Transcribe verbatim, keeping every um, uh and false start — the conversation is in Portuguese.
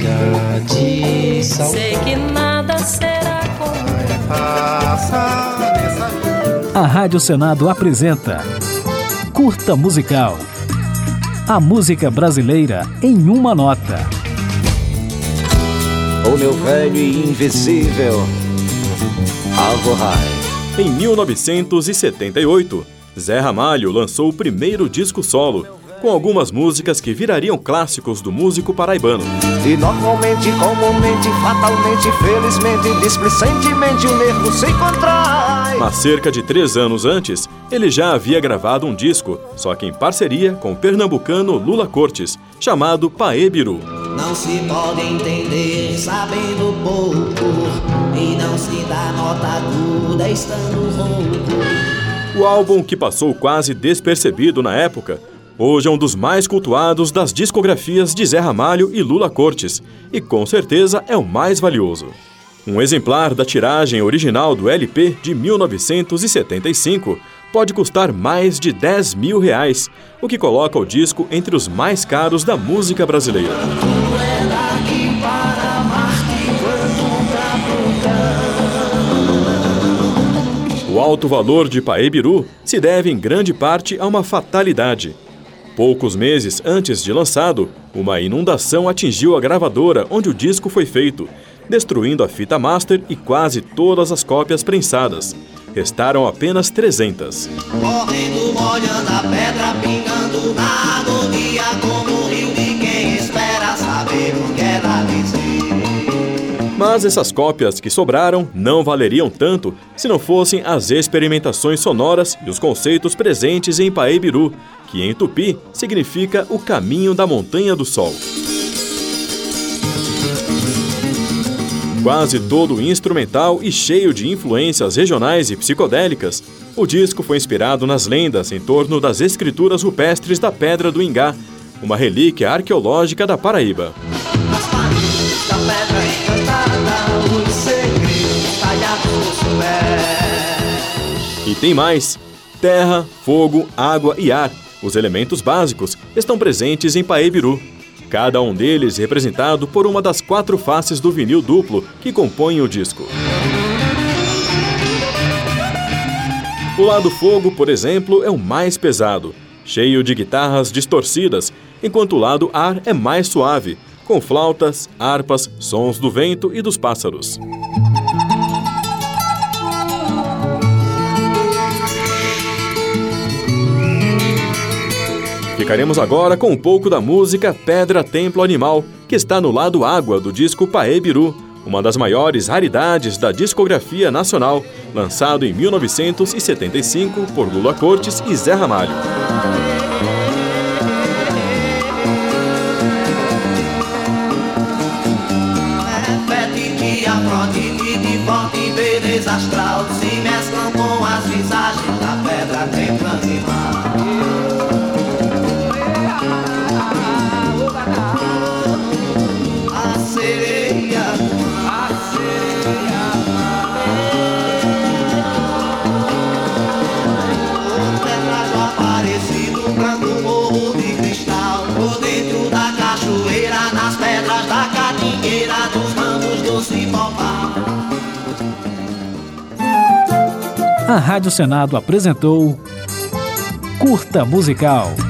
de saudade. Sei que nada será como A Rádio Senado apresenta Curta Musical. A música brasileira em uma nota. O meu velho e invisível Alvorrai. Em mil novecentos e setenta e oito, Zé Ramalho lançou o primeiro disco solo, com algumas músicas que virariam clássicos do músico paraibano. E normalmente, comumente, fatalmente, felizmente, displicentemente, o nervo se contrai. Mas cerca de três anos antes, ele já havia gravado um disco, só que em parceria com o pernambucano Lula Cortes, chamado Paê Biru. Não se pode entender sabendo pouco, e não se dá nota aguda estando rouco. O álbum, que passou quase despercebido na época, hoje é um dos mais cultuados das discografias de Zé Ramalho e Lula Cortes, e com certeza é o mais valioso. Um exemplar da tiragem original do L P de mil novecentos e setenta e cinco pode custar mais de dez mil reais, o que coloca o disco entre os mais caros da música brasileira. O alto valor de Paê Biru se deve em grande parte a uma fatalidade. Poucos meses antes de lançado, uma inundação atingiu a gravadora onde o disco foi feito, destruindo a fita master e quase todas as cópias prensadas. Restaram apenas trezentas. Correndo, molhando a pedra, pingando na agonia, como o rio de quem espera saber o que ela dizer. Mas essas cópias que sobraram não valeriam tanto se não fossem as experimentações sonoras e os conceitos presentes em Paê Biru, que em tupi significa o caminho da Montanha do Sol. Quase todo instrumental e cheio de influências regionais e psicodélicas, o disco foi inspirado nas lendas em torno das escrituras rupestres da Pedra do Ingá, uma relíquia arqueológica da Paraíba. As paredes da pedra encantada, os segredos talhados no pé. E tem mais: terra, fogo, água e ar, os elementos básicos, estão presentes em Paê Biru. Cada um deles representado por uma das quatro faces do vinil duplo que compõem o disco. O lado fogo, por exemplo, é o mais pesado, cheio de guitarras distorcidas, enquanto o lado ar é mais suave, com flautas, harpas, sons do vento e dos pássaros. Ficaremos agora com um pouco da música Pedra Templo Animal, que está no lado água do disco Paê Biru, uma das maiores raridades da discografia nacional, lançado em mil novecentos e setenta e cinco por Lula Cortes e Zé Ramalho. Repete de Afrodite, de forte beleza astral, se mesclam com as visagens da pedra templo animal. A sereia, a sereia, o tetrajo aparecido, branco morro de cristal, por dentro da cachoeira, nas pedras da catingueira, nos ramos do cipó-pau. A Rádio Senado apresentou Curta Musical.